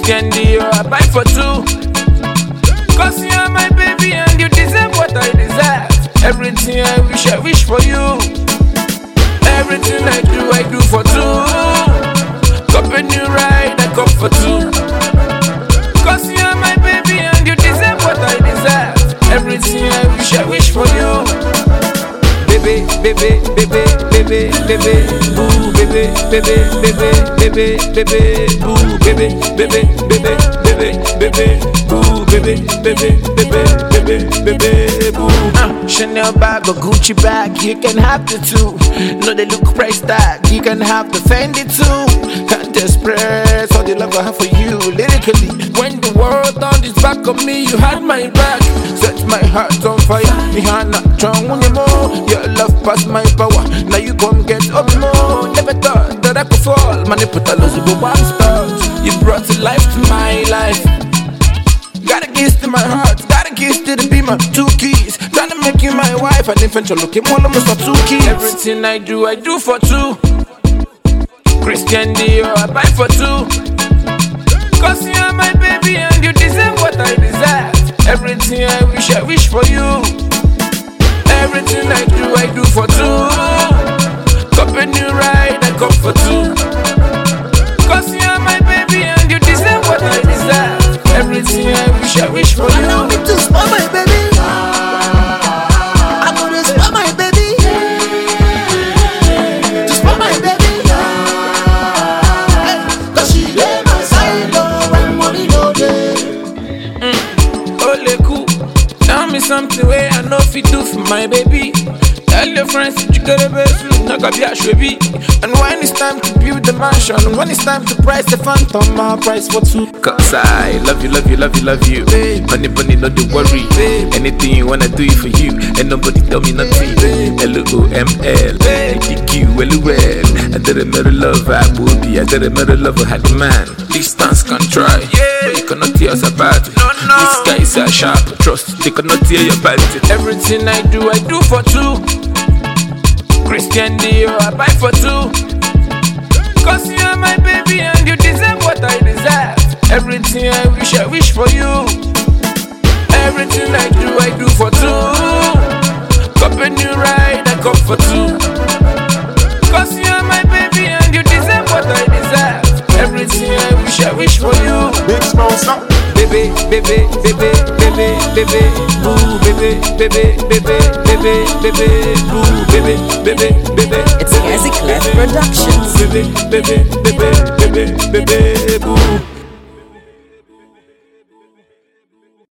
Christian Dior, I buy for two. Cause you are my baby and you deserve what I deserve. Everything I wish for you. Everything I do for two. Cup a new ride, I come for two. Cause you are my baby and you deserve what I deserve. Everything I wish for you. Baby, baby, baby, baby, baby, ooh, baby, baby, baby, baby, baby, ooh, baby, baby, baby, baby, baby, ooh, baby, baby, baby, baby, baby, ooh. Chanel bag or Gucci bag, you can have the two. No, they look price tag, you can have the Fendi too. Can't express all the love I have for you lyrically. When the world turned its back on me, you had my back. Set my heart on fire. Me hand not strong when you more. Your love past my power. Now you come get up more. Never thought that I could fall. Manipulative one spell. You brought to life to my life. Got a kiss to my heart. Got a kiss to the beamer. 2 keys. Trying to make you my wife. And infant you're looking one almost for 2 keys. Everything I do for two. Christian Dior, I buy for two. Cause you are my baby and you deserve what I deserve. Everything I wish for you. Everything I do for two. Cup a new ride, I come for two. Cause you are my baby and you deserve what I deserve. Everything I wish for you. Allow me to spoil my baby. I'm gonna spoil my baby. To spoil my baby. Cause she lay my side when money no day. Ole cool. Tell me something where I know if you do for my baby. Tell your friends that you got a best room, not gonna be a shabby. And when it's time to build the mansion, when it's time to price the phantom, I'll price for two. Cause I love you, love you, love you, love you. Money, money, not to worry. Anything you wanna do it for you, and nobody tell me nothing. LOML, DQ, LOL. I didn't marry love, I would be. I didn't marry love, I had a man. Distance can try, but you cannot tear us apart. These guys are sharp, trust, they cannot tear your body. Everything I do for two. Christian Dior, I buy for two. Cause you are my baby and you deserve what I deserve. Everything I wish for you. Everything I do for two. Cup a new ride, I come for two. Cause you are my baby and you deserve what I deserve. Everything I wish for you. Big small stop. Baby, baby, baby, baby, baby, ooh, baby, baby, baby, baby, baby, ooh, baby, baby, baby. It's Gazi Clef Productions. Baby, baby, baby, baby, baby, ooh.